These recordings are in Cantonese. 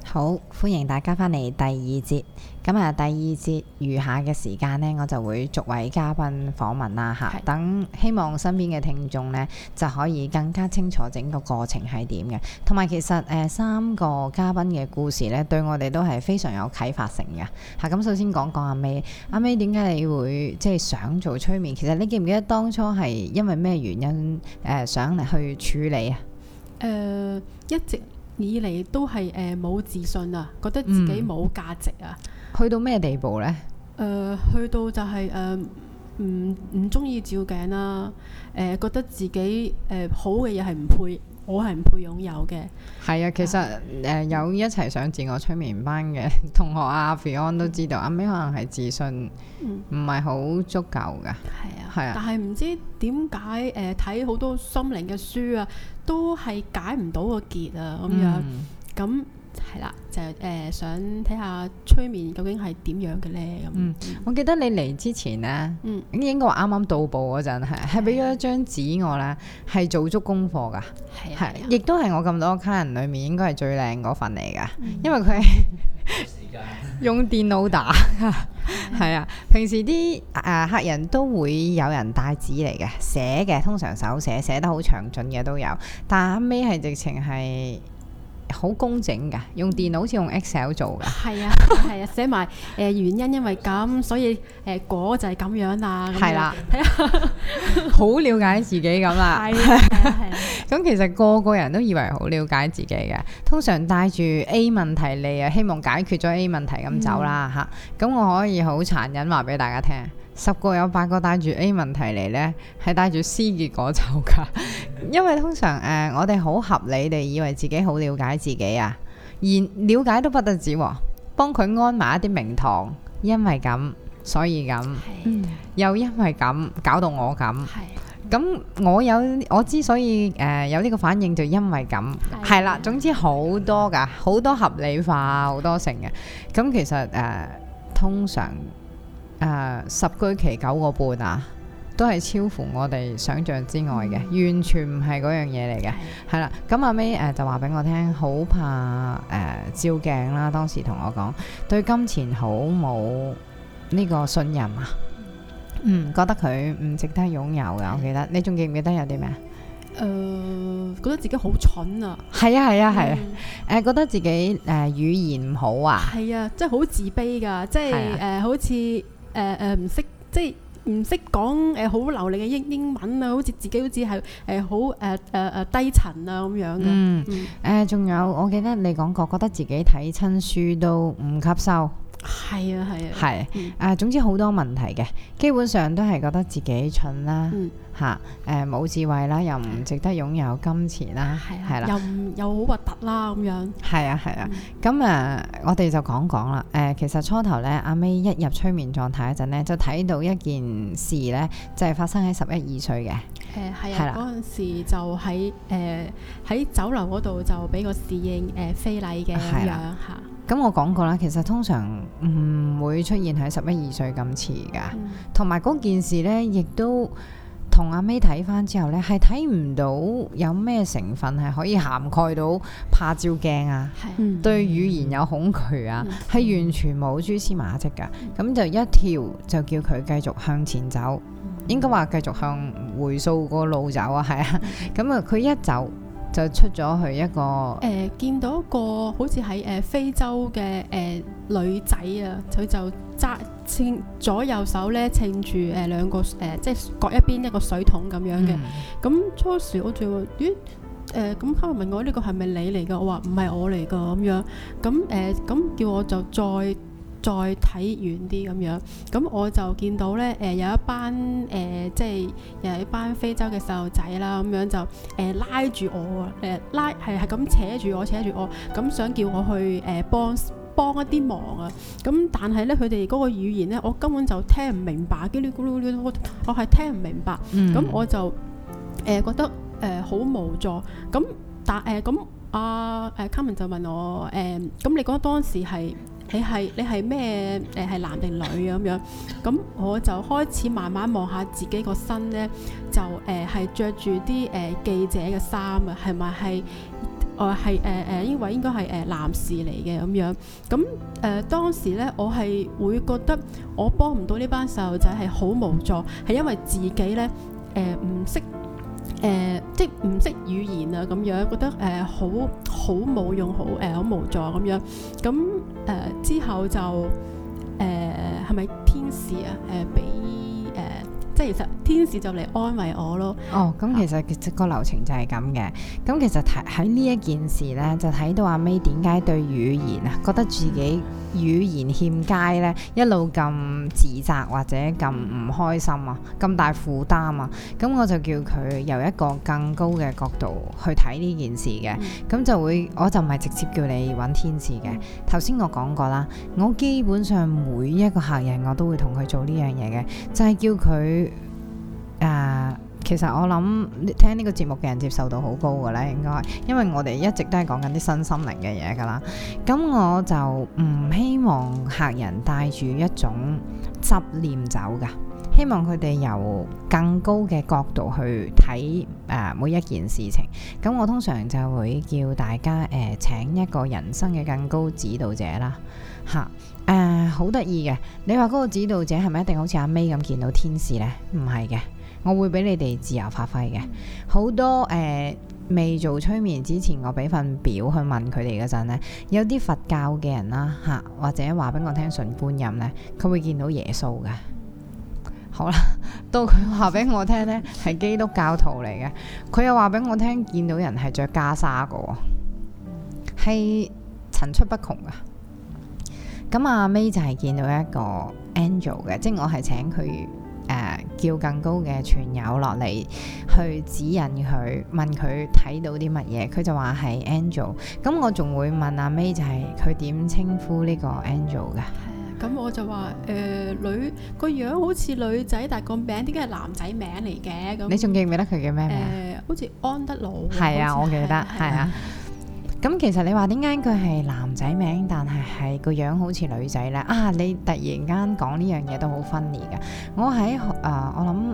好，歡迎大家返嚟第二節。咁啊，第二節餘下嘅時間呢，我就會逐位嘉賓訪問啦嚇。等希望身邊嘅聽眾呢，就可以更加清楚整個過程係點嘅。同埋其實三個嘉賓嘅故事呢，對我哋都係非常有啟發性嘅嚇。咁首先講講阿 May，阿 May 點解你會即係想做催眠？其實你記唔記得當初係因為咩原因想嚟去處理啊？ 一直以嚟都係冇自信啊，覺得自己冇價值啊。 去到咩地步呢？ 去到就係唔中意照鏡啦。覺得自己好嘅嘢係唔配，我係唔配擁有嘅。 係啊，其實有一齊上自我催眠班嘅同學阿 Fion 都知道，阿 May 可能係自信唔係好足夠㗎。係啊， 但係唔知點解睇好多心靈嘅書啊，都係解唔到個結啊咁樣。咁係啦，就想睇下催眠究竟係點樣嘅咧咁。 我記得你嚟之前呢，應該話啱啱到埗嗰陣係俾咗一張紙我咧，係做足功課㗎。係，亦都係我咁多客人裡面應該係最靚嗰份嚟㗎，因為佢係用電腦打。係啊，平時啲客人都會有人帶紙嚟嘅寫嘅，通常手寫得好詳盡嘅都有，但後尾係直情係好工整㗎，用電腦好似用 Excel 做㗎。係啊，寫埋原因，因為咁，所以果就係咁樣啦。 係啦，好了解自己咁啦。係啊。咁其實個個人都以為好了解自己嘅，通常帶住 A 問題嚟啊，希望解決咗 A 問題咁走啦嚇。咁我可以好殘忍話俾大家聽，10個有8個帶住 A 問題嚟呢，係帶住 C 結果走㗎。因為通常我哋好合理地以為自己好了解自己啊，而了解都不得止喎，幫佢安埋一啲名堂，因為咁所以咁，又因為咁搞到我咁。咁我之所以有呢個反應，就因為咁係啦。總之好多㗎，好多合理化，好多成嘅。咁其實通常10居其9個半啊，都係超乎我哋想象之外嘅，完全唔係嗰樣嘢嚟嘅。係啦，咁阿 May 就話俾我聽，好怕照鏡啦。當時同我講，對金錢好冇呢個信任啊。覺得佢唔值得擁有嘅。我記得你仲記唔記得有啲咩？ 覺得自己好蠢啊。係啊，覺得自己語言唔好啊。係啊， 即係好自卑㗎，即係好似唔識，即係唔識講好流利嘅英文啊，好似自己好似係好低層啊咁樣嘅。 仲有我記得你講過，覺得自己睇親書都唔吸收。係總之好多問題嘅，基本上都係覺得自己蠢啦，冇智慧啦，又唔值得擁有金錢啦，係啦， 又好核突啦咁樣。 係啊，咁我哋就講啦。其實初頭咧，阿 May 一入催眠狀態嗰陣咧，就睇到一件事咧，就係發生喺11、12歲嘅。 係啦，嗰陣時就喺酒樓嗰度就俾個侍應非禮嘅咁樣嚇。 咁我講過啦，其實通常唔會出現喺11、12歲咁遲㗎，同埋嗰件事呢，亦都同阿 May 睇翻之後呢，係睇唔到有咩成分係可以涵蓋到怕照鏡啊，對語言有恐懼啊，係完全冇蛛絲馬跡㗎。咁就一跳就叫佢繼續向前走，應該話繼續向回溯個路走啊，係啊。咁啊，佢一走就出咗去一個見到一個好似喺非洲嘅女仔啊，佢就揸左右手咧撐住兩個即係各一邊一個水桶咁樣嘅。咁初時我就話咦咁佢問我呢個係咪你嚟㗎？我話唔係我嚟㗎咁樣。咁叫我就再睇遠啲咁樣，咁我就見到咧有一班即係有一班非洲嘅細路仔啦，咁樣就拉住我係咁扯住我，咁想叫我去幫一啲忙啊。咁但係咧佢哋嗰個語言咧，我根本就聽唔明白，嘰哩咕嚕我係聽唔明白。咁我就覺得好無助。咁但咁Carmen 就問我咁你覺得當時係？你係咩？係男定女咁樣？咁我就開始慢慢望下自己個身咧，就係着住啲記者嘅衫啊，係咪係呢位應該係男士嚟嘅咁樣。咁當時咧，我係會覺得我幫唔到呢班細路仔係好無助，係因為自己咧唔識即係唔識語言啊咁樣，覺得好冇用，好無助咁樣。咁之後就係咪天使啊？俾即係其實天使就嚟安慰我咯。 哦，咁其實個流程就係咁嘅。咁其實喺呢一件事咧，就睇到阿 May 點解對語言啊覺得自己語言欠佳咧，一路咁自責或者咁唔開心啊，咁大負擔啊。咁我就叫佢由一個更高嘅角度去睇呢件事嘅。咁我就唔係直接叫你揾天使嘅。頭先我講過啦，我基本上每一個客人我都會同佢做呢樣嘢嘅，就係叫佢其實我諗聽呢個節目嘅人接受度好高㗎啦，應該，因為我哋一直都係講緊啲身心靈嘅嘢㗎啦。咁我就唔希望客人帶住一種執念走㗎，希望佢哋由更高嘅角度去睇每一件事情。咁我通常就會叫大家請一個人生嘅更高指導者啦，好得意嘅。你話嗰個指導者係咪一定好似阿 May 咁見到天使呢？唔係嘅。我會俾你哋自由發揮嘅。好多未做催眠之前，我俾份表去問佢哋嗰陣呢，有啲佛教嘅人啦或者話俾我聽純觀音呢，佢會見到耶穌嘅。好啦，到佢話俾我聽呢，係基督教徒嚟嘅，佢又話俾我聽見到人係着袈裟嘅，係層出不窮噶。咁阿 May 就係見到一個 angel 嘅，即係我係請佢叫更高嘅傳友落嚟去指引佢，問佢睇到啲乜嘢，佢就話係 angel。咁我仲會問阿 May 就係佢點稱呼呢個 angel 嘅。 咁我就話女個樣好似女仔，但係個名點解係男仔名嚟嘅？咁你仲記唔記得佢叫咩名？ 好似安德魯。 係啊，我記得係啊。咁其實你話點解佢係男仔名，但係個樣好似女仔呢？你突然間講呢樣嘢都好分裂嘅。我喺我諗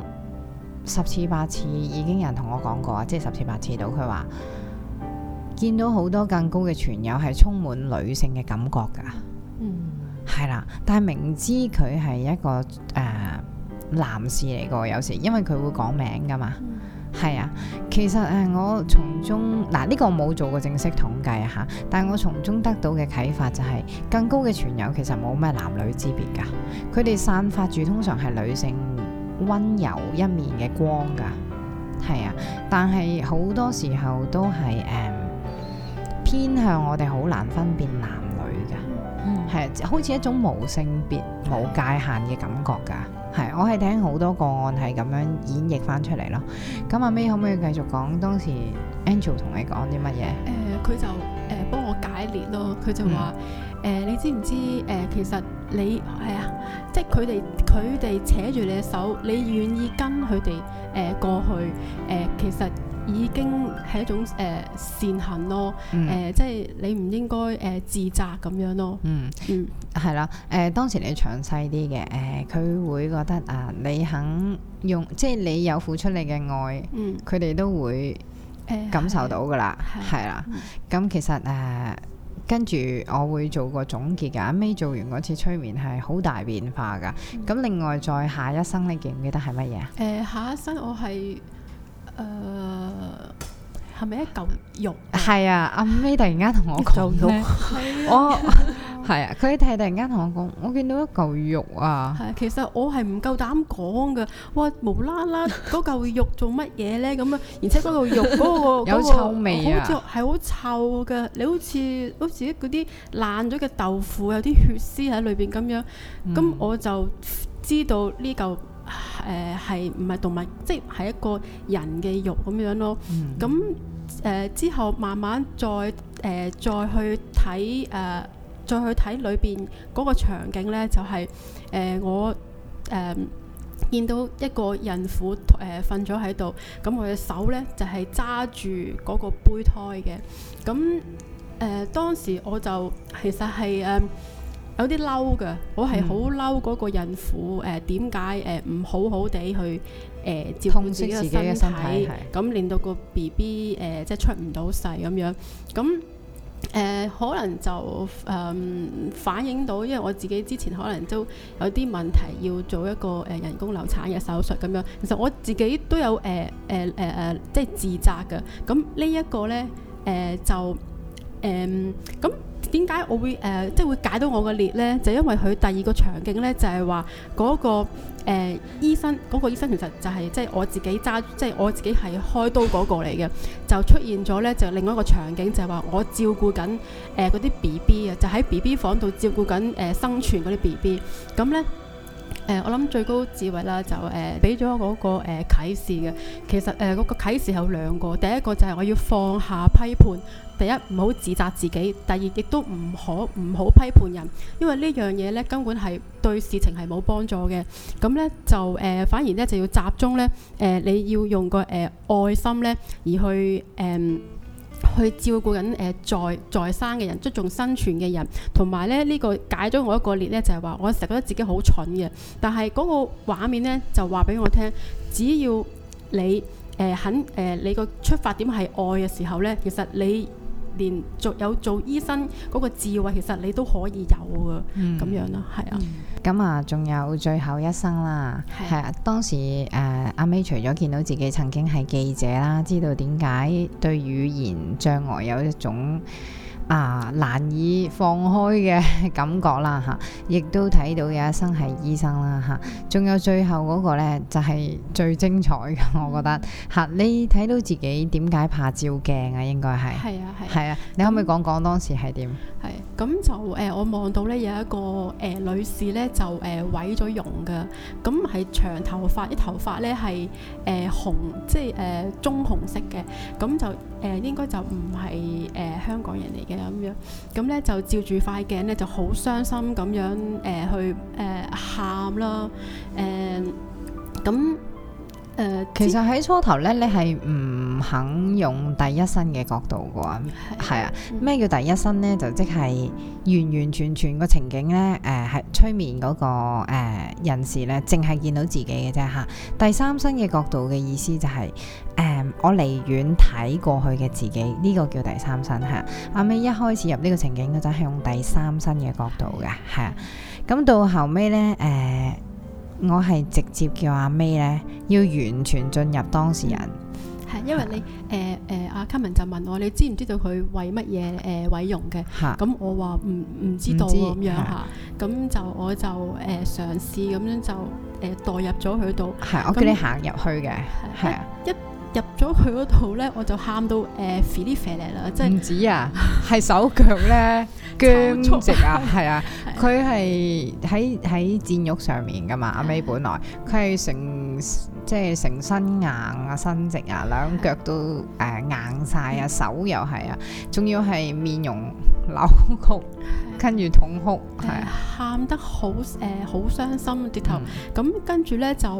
10次8次已經有人同我講過，即係10次8次到，佢話見到好多更高嘅傳友係充滿女性嘅感覺噶。係啦，但係明知佢係一個男士嚟個，有時因為佢會講名噶嘛。係啊，其實我從中呢個我冇做過正式統計嚇，但係我從中得到嘅啟發就係更高嘅傳友其實冇咩男女之別㗎，佢哋散發住通常係女性溫柔一面嘅光㗎。係啊，但係好多時候都係偏向我哋好難分辨男女㗎。係好似一種無性別冇界限嘅感覺㗎。係，我係聽好多個案係咁樣演繹翻出嚟咯。咁阿 May 可唔可以繼續講當時 Angel 同你講啲乜嘢？ 佢就幫我解列咯。佢就話你知唔知其實你係即係佢哋扯住你嘅手，你願意跟佢哋過去其實已經係一種善行咯。即係你唔應該自責咁樣咯。係啦。當時你詳細啲嘅佢會覺得你肯用，即係你有付出你嘅愛，佢哋都會感受到噶啦。係啦。咁其實跟住我會做個總結㗎。阿 May 做完嗰次催眠係好大變化㗎。咁另外再下一生你記唔記得係乜嘢啊？ 下一生我係係咪一嚿肉？ 係啊，阿 May 突然間同我講咧，我係啊，佢突然間同我講，我見到一嚿肉啊。 係，其實我係唔夠膽講㗎。哇，無啦啦嗰嚿肉做乜嘢咧？咁啊，而且嗰嚿肉嗰個有臭味啊， 係好臭㗎。你好似嗰啲爛咗嘅豆腐，有啲血絲喺裏邊咁樣。咁我就知道呢嚿係唔係動物，即係一個人嘅肉咁樣咯。咁之後慢慢再去睇裏邊嗰個場景呢，就係我見到一個孕婦瞓咗喺度，咁我嘅手呢，就係揸住嗰個胚胎嘅。咁當時我就其實係有啲嬲嘅，我係好嬲嗰個孕婦點解唔好好地去照顧自己嘅身體，咁令到個 BB 即係出唔到世咁樣，咁可能就反映到，因為我自己之前可能都有啲問題要做一個人工流產嘅手術咁樣，其實我自己都有即係自責嘅，咁呢一個呢，就咁。點解我會即係會解到我嘅裂呢？就因為佢第二個場景呢，就係話嗰個醫生，嗰個醫生其實就係即係我自己揸，即係我自己係開刀嗰個嚟嘅，就出現咗呢，就另外一個場景就係話我照顧緊嗰啲 BB 啊，就喺 BB 房度照顧緊生存嗰啲 BB，咁呢。我諗最高智慧啦，就俾咗嗰個啟示嘅。其實嗰個啟示有兩個，第一個就係我要放下批判，第一唔好自責自己，第二亦都唔好批判人，因為呢樣嘢呢根本係對事情係冇幫助嘅。咁呢，就反而呢就要集中呢，你要用個愛心呢而去照顧緊在生嘅人，即仲生存嘅人，同埋咧呢個解咗我一個裂咧，就係話我成日覺得自己好蠢嘅，但係嗰個畫面咧就話俾我聽，只要你你個出發點係愛嘅時候咧，其實你連做醫生嗰個智慧，其實你都可以有嘅，咁樣啦，係啊。 咁啊，仲有最後一生啦，係啊。當時阿 May 除咗見到自己曾經係記者啦，知道點解對語言障礙有一種難以放開嘅感覺啦嚇，亦都睇到有一生係醫生啦嚇，仲有最後嗰個呢，就係最精彩嘅，我覺得嚇。你睇到自己點解怕照鏡啊？應該係係啊，你可唔可以講講當時係點？ 係咁就我望到呢有一個女士呢就毀咗容嘅，咁係長頭髮，啲頭髮呢係紅，即係棕紅色嘅，咁就應該就唔係香港人嚟嘅咁樣，咁咧就照住塊鏡咧就好傷心咁樣去喊啦，咁其實喺初頭咧，你係唔肯用第一身嘅角度嘅喎，係啊。咩叫第一身咧？就即係完完全全個情景咧，係催眠嗰個人士咧，淨係見到自己嘅啫嚇。第三身嘅角度嘅意思就係我離遠睇過去嘅自己，呢個叫第三身嚇。阿May一開始入呢個情景嗰陣係用第三身嘅角度嘅，係啊。咁到後尾咧我係直接叫阿May咧，要完全進入當事人。 係，因為你阿 Carmen 就問我，你知唔知道佢為乜嘢毀容嘅？咁我話唔知道咁樣嚇。咁就我就嘗試咁樣就代入咗佢度。係， 我叫你行入去嘅。係啊， 一入咗佢嗰度咧，我就喊到肥哩肥咧啦，即係唔止啊，係手腳咧僵直啊，係啊，佢係喺箭褥上面噶嘛，阿May本來佢係成身硬啊，伸直啊，兩腳都硬晒啊，手又係啊，仲要係面容扭曲，跟住痛哭， 喊得好好傷心直頭，咁跟住咧就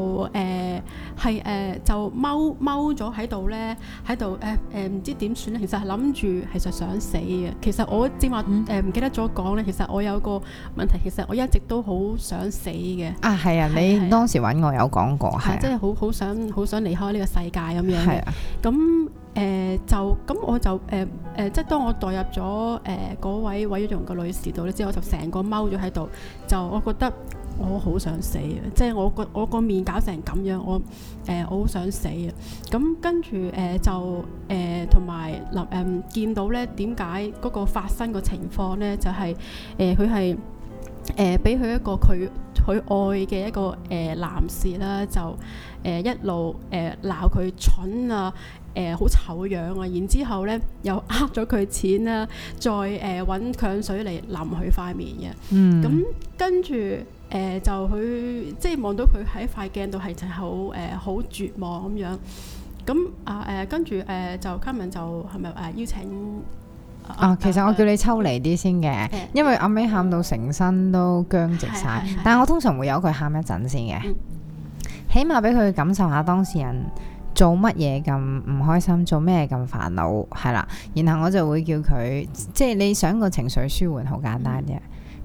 就踎咗喺度咧，喺度唔知點算咧，其實係諗住其實想死嘅。其實我正話唔記得咗講咧，其實我有個問題，其實我一直都好想死嘅。啊， 係啊，你當時揾我有講過，係即係好想離開呢個世界咁樣嘅。 係啊， 咁咁我就即係當我代入咗嗰位毀咗容嘅女士度咧之後，我就成個踎咗喺度，就我覺得我好想死啊！即係我個面搞成咁樣，我好想死啊！咁跟住就同埋見到咧點解嗰個發生個情況咧，就係佢係俾佢一個佢愛嘅一個男士啦，就一路鬧佢蠢啊！好醜樣啊！然之後咧又呃咗佢錢啦，再揾強水嚟淋佢塊面嘅。咁跟住就佢即係望到佢喺塊鏡度係就係好絕望咁樣。咁跟住就 Carmen 就係咪邀請？ 其實我叫你抽離啲先嘅，因為阿May喊到成身都僵直晒。但係我通常會由佢喊一陣先嘅，起碼俾佢感受下當事人做乜嘢咁唔開心，做咩咁煩惱，係啦。然後我就會叫佢，即係你想個情緒舒緩，好簡單啫。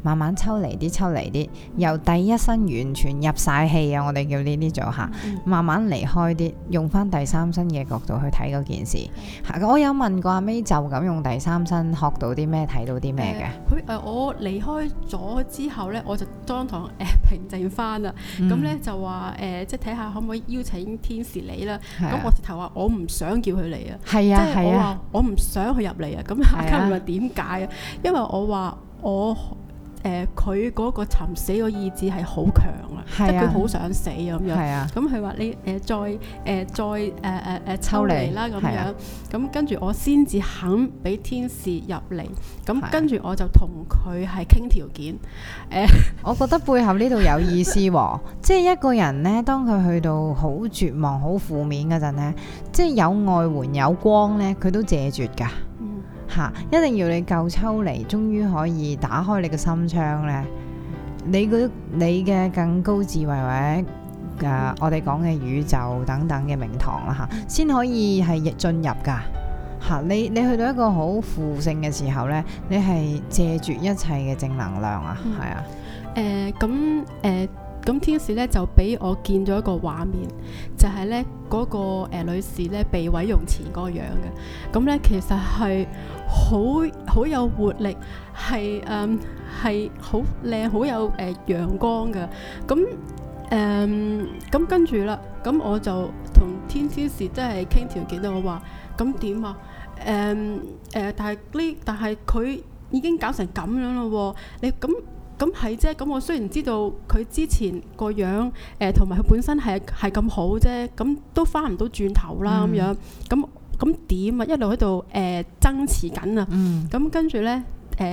慢慢抽離啲，由第一身完全入晒氣啊！我哋叫呢啲做下，慢慢離開啲，用翻第三身嘅角度去睇嗰件事。我有問過阿 May 就咁用第三身學到啲咩，睇到啲咩嘅？ 我離開咗之後咧，我就當堂平靜翻啦。咁咧就話即係睇下可唔可以邀請天使嚟啦。咁我直頭話我唔想叫佢嚟啊。係啊，係啊，我唔想佢入嚟啊。咁阿嘉問點解啊？因為我話佢嗰個尋死個意志係好強啊，即係佢好想死咁樣。咁佢話你再抽離啦咁樣。咁跟住我先至肯俾天使入嚟。咁跟住我就同佢係傾條件。 我覺得背後呢度有意思喎，即係一個人呢，當佢去到好絕望、好負面嗰陣呢，即係有外援有光呢，佢都謝絕㗎。一定要你夠抽離，終於可以打開你嘅心窗呢。你嘅更高智慧或者我哋講嘅宇宙等等嘅名堂啦先可以係進入㗎。你去到一個好負性嘅時候呢，你係謝絕一切嘅正能量啊，係啊。 咁天使咧就俾我見咗一個畫面，就係咧嗰個女士咧被毀容前嗰個樣嘅。咁咧其實係好有活力，係好靚，好有陽光嘅。咁跟住啦，咁我就同天使即係傾條件啦。我話咁點啊？但係佢已經搞成咁樣咯喎，你咁係啫，咁我雖然知道佢之前個樣同埋佢本身係咁好啫，咁都翻唔到轉頭啦咁樣，咁點啊？一路喺度爭持緊啊，咁跟住咧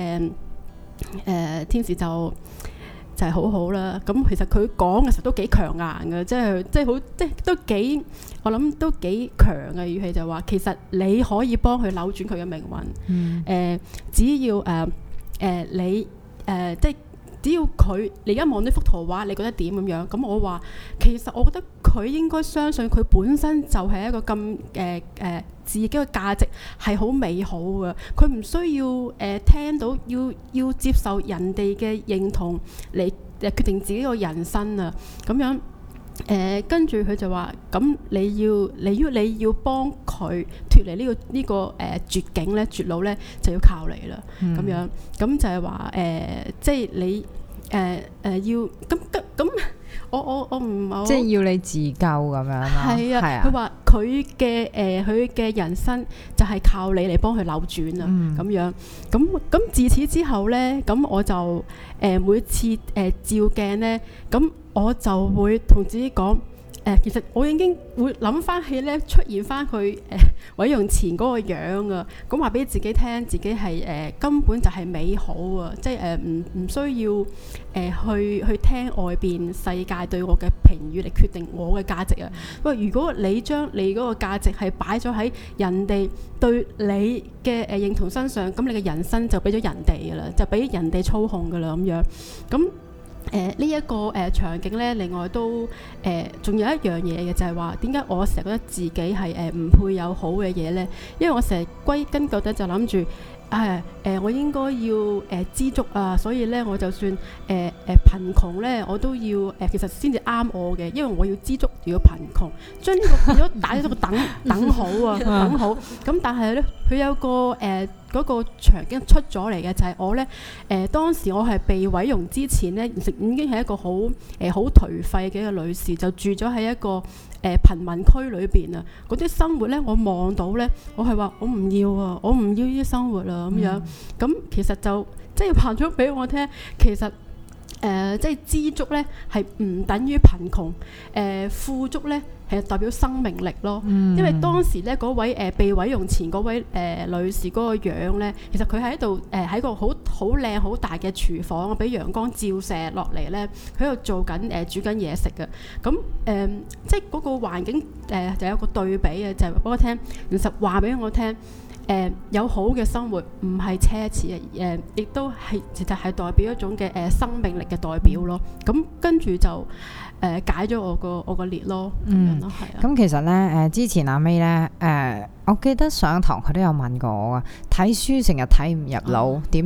天使就係好好啦。咁其實佢講嘅時候都幾強硬嘅，即係都幾，我諗都幾強嘅語氣，就話其實你可以幫佢扭轉佢嘅命運。只要你即係。只要你而家望呢幅圖畫，你覺得點咁樣？咁我話其實我覺得佢應該相信佢本身就係一個咁自己嘅價值係好美好嘅。佢唔需要聽到要接受人哋嘅認同嚟決定自己個人生啊咁樣。跟住佢就話咁你要幫佢脫離呢個絕境咧，絕路咧就要靠你啦咁樣。咁就係話即係你要咁我唔好， 即係要你自救咁樣啦。 係啊，佢話佢嘅人生就係靠你嚟幫佢扭轉啊咁樣。咁自此之後咧，咁我就每次照鏡咧，咁我就會同自己講，其實我已經會諗翻起咧，出現翻佢毀容前嗰個樣啊。咁話俾自己聽，自己係根本就係美好啊，即係唔需要去聽外邊世界對我嘅評語嚟決定我嘅價值啊。喂，如果你將你嗰個價值係擺咗喺人哋對你嘅認同身上，咁你嘅人生就俾咗人哋噶啦，就俾人哋操控噶啦咁樣。咁呢一個場景咧，另外都仲有一樣嘢嘅，就係話點解我成日覺得自己係唔配有好嘅嘢咧？因為我成日歸根究底就諗住我應該要知足啊，所以咧我就算貧窮咧，我都要其實先至啱我嘅，因為我要知足又要貧窮，將呢個變咗打咗個等號啊，等號。咁但係咧，佢有個嗰個場景出咗嚟嘅，就係我咧當時我係被毀容之前咧，已經係一個好頹廢嘅一個女士，就住咗喺一個貧民區裏邊啊。嗰啲生活咧，我望到咧，我係話我唔要啊，我唔要呢啲生活啦咁樣。咁其實就即係話咗俾我聽，其實即係知足咧係唔等於貧窮，富足咧係代表生命力咯。因為當時咧嗰位被毀容前嗰位女士嗰個樣咧，其實佢喺度喺個好靚好大嘅廚房，俾陽光照射落嚟咧，佢喺度做緊煮緊嘢食嘅。咁即係嗰個環境就有個對比嘅，就係俾我聽，其實話俾我聽。有好嘅生活唔係奢侈嘅，亦都係其實係代表一種嘅生命力嘅代表咯。咁跟住就解咗我個裂咯，咁樣咯，係啊。 咁其實咧之前阿 May 咧我記得上堂佢都有問過我啊，睇書成日睇唔入腦點算啊？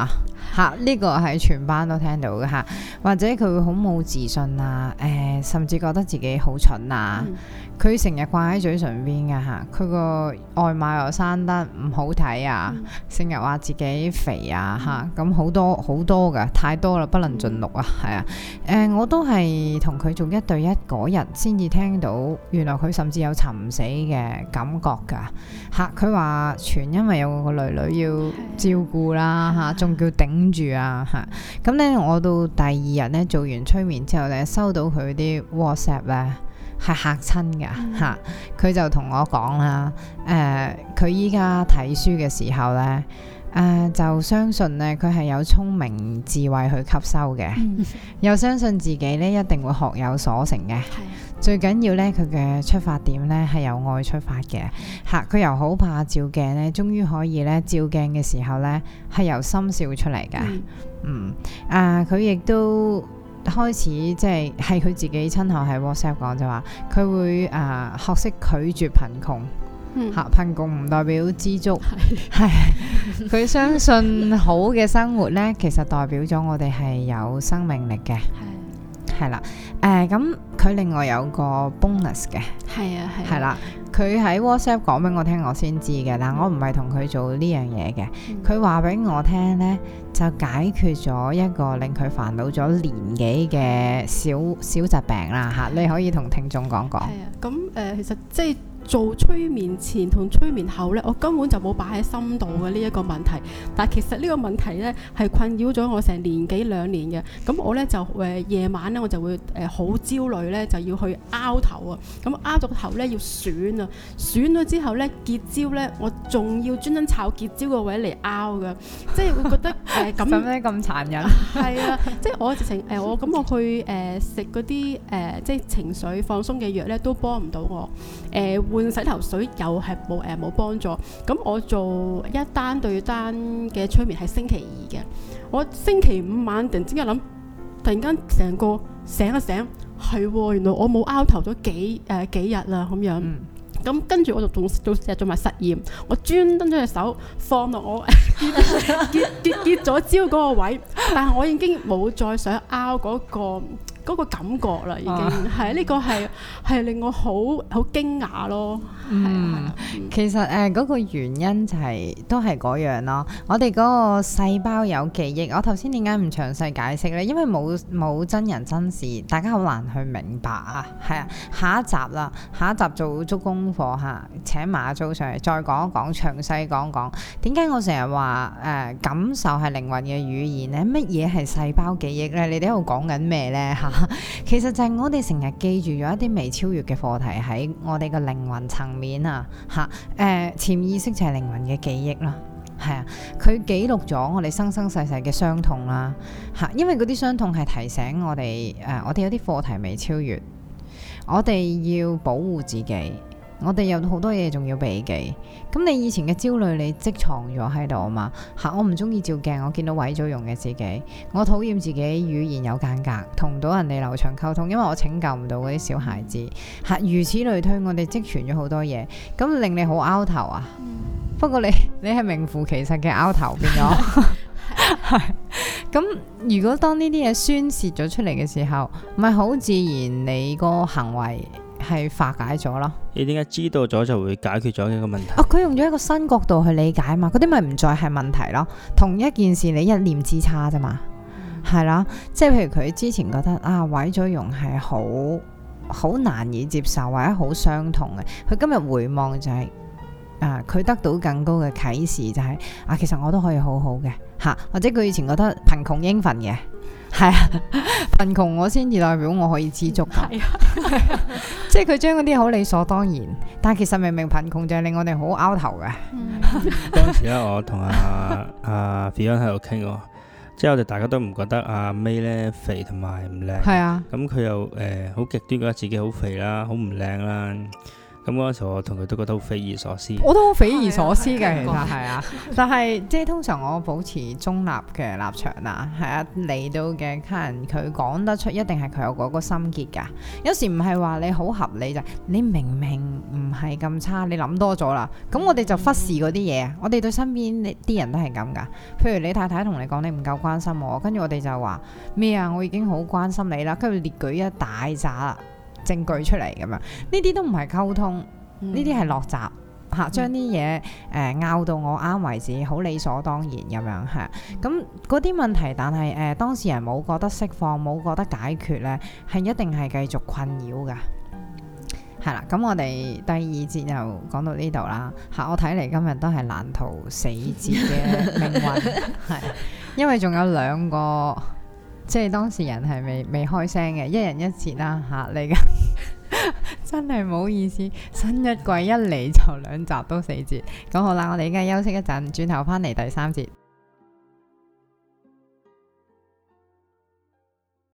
啊？嚇，呢個係全班都聽到嘅嚇，或者佢會好冇自信啊，甚至覺得自己好蠢啊，佢成日掛喺嘴唇邊嘅嚇，佢個外貌又生得唔好睇啊，成日話自己肥啊嚇，咁好多好多嘅，太多啦，不能盡錄啊，係啊，我都係同佢做一對一嗰日先至聽到，原來佢甚至有尋死嘅感覺㗎嚇，佢話全因為有個女女要照顧啦嚇，仲叫頂住啊嚇，咁咧我到第二日咧做完催眠之後咧，收到佢啲 WhatsApp 咧係嚇親㗎嚇，佢就同我講啦，佢依家睇書嘅時候咧，就相信咧佢係有聰明智慧去吸收嘅，又相信自己咧一定會學有所成嘅。最緊要咧，佢嘅出發點咧係由愛出發嘅嚇，佢又好怕照鏡咧，終於可以咧照鏡嘅時候咧係由心笑出嚟嘅。佢亦都開始即係佢自己親口喺 WhatsApp 講就話，佢會學識拒絕貧窮嚇，貧窮唔代表知足，係佢相信好嘅生活咧，其實代表咗我哋係有生命力嘅。係啦，咁佢另外有個 bonus 嘅，係啦，佢喺 WhatsApp 講俾我聽，我先知嘅。嗱，我唔係同佢做呢樣嘢嘅，佢話俾我聽呢，就解決咗一個令佢煩惱咗年幾嘅小疾病啦嚇。你可以同聽眾講講。係啊， 咁其實即係做催眠前同催眠後呢，我根本就冇擺喺心度嘅呢一個問題。但係其實呢個問題呢，係困擾咗我成年幾兩年嘅。咁我呢，就夜晚呢，我就會好焦慮呢，就要去拗頭啊。咁拗咗個頭呢，要選啊，選咗之後呢，結焦呢，我仲要專登炒結焦個位嚟拗嘅，即係會覺得咁使唔使咁殘忍？ 係啊，即係我直情我去食嗰啲即係情緒放鬆嘅藥呢，都幫唔到我。換洗頭水又係冇幫助。咁我做一單對單嘅催眠係星期二嘅，我星期五晚突然之間諗，突然間成個醒一醒，係喎，原來我冇拗頭咗幾日啦咁樣。咁跟住我就做埋實驗，我專登將隻手放落我結咗焦嗰個位，但係我已經冇再想拗嗰個感覺啦，已經係呢個係令我好驚訝咯。 其實嗰個原因就都係嗰樣咯。我哋嗰個細胞有記憶，我頭先點解唔詳細解釋呢？因為冇真人真事，大家好難去明白啊。係啊，下一集啦，下一集做足功課嚇，請馬租上嚟再講一講，詳細講講點解我成日話感受係靈魂嘅語言呢？乜嘢係細胞記憶呢？你哋喺度講緊咩呢？嚇？其實就係我哋成日記住咗一啲未超越嘅課題喺我哋嘅靈魂層面啊嚇，潛意識就係靈魂嘅記憶啦，係啊，佢記錄咗我哋生生世世嘅傷痛啦嚇，因為嗰啲傷痛係提醒我哋我哋有啲課題未超越，我哋要保護自己。我哋有好多嘢仲要避忌，咁你以前嘅焦慮你積藏咗喺度啊嘛嚇，我唔中意照鏡，我見到毀咗容嘅自己，我討厭自己語言有間隔，同唔到人哋流暢溝通，因為我拯救唔到嗰啲小孩子嚇，如此類推，我哋積存咗好多嘢，咁令你好拗頭啊。不過你係名副其實嘅拗頭變咗，係咁。如果當呢啲嘢宣泄咗出嚟嘅時候，咪好自然你個行為係化解咗咯。 你點解知道咗就會解決咗呢個問題？ 佢用咗一個新角度去理解嘛，嗰啲咪唔再係問題咯。同一件事你一念之差啫嘛，係啦。即係譬如佢之前覺得毀咗容係好難以接受或者好傷痛嘅，佢今日回望就係佢得到更高嘅啟示就係其實我都可以好好嘅嚇，或者佢以前覺得貧窮應份嘅。係啊，貧窮我先至代表我可以知足㗎，即係佢將嗰啲好理所當然，但係其實明明貧窮就係令我哋好拗頭嘅。 當時咧，我同阿 Fion 喺度傾喎，即係我哋大家都唔覺得阿 May 咧肥同埋唔靚， 係啊， 咁佢又好極端覺得自己好肥啦，好唔靚啦。 咁嗰陣時我同佢都覺得好匪夷所思。 我都好匪夷所思嘅，其實係啊，但係即係通常我保持中立嘅立場啦，係啊，嚟到嘅客人佢講得出，一定係佢有嗰個心結㗎。有時唔係話你好合理就，你明明唔係咁差，你諗多咗啦，咁我哋就忽視嗰啲嘢啊。我哋對身邊啲人都係咁㗎。譬如你太太同你講你唔夠關心我，跟住我哋就話咩啊？我已經好關心你啦，跟住列舉一大紮證據出嚟咁樣，呢啲都唔係溝通，呢啲係落閘嚇，將啲嘢拗到我啱為止，好理所當然咁樣係。咁嗰啲問題，但係當事人冇覺得釋放，冇覺得解決呢，係一定係繼續困擾㗎。係啦，咁我哋第二節就講到呢度啦嚇。我睇嚟今日都係難逃死節嘅命運，係因為仲有兩個。即係當事人係未開聲嘅，一人一節啦嚇，嚟緊真係唔好意思，新一季一嚟就2集都4節。咁好啦，我哋而家休息一陣，轉頭翻嚟第3節。